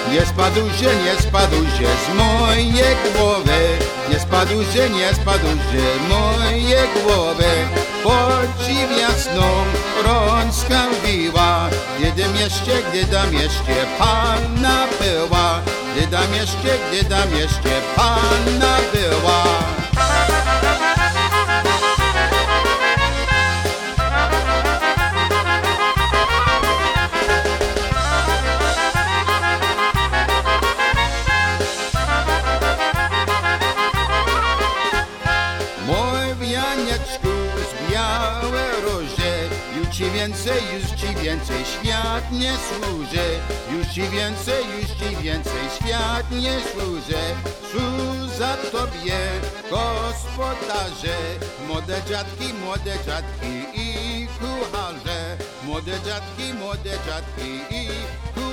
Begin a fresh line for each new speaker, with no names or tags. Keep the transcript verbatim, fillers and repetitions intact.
Nie spadujże, nie spadujże z mojej głowy, nie spadujże, nie spadujże z mojej głowy. Pod jasną rączka biła, gdy dam jeszcze, gdy dam jeszcze Panna była, gdy dam jeszcze, gdy dam jeszcze Panna była. Z białe róże, już ci więcej, już ci więcej świat nie służy. Już ci więcej, już ci więcej świat nie służy. Służę Tobie, gospodarze, młode dziadki, młode dziadki i kucharze. Młode dziadki, młode dziadki i kucharze.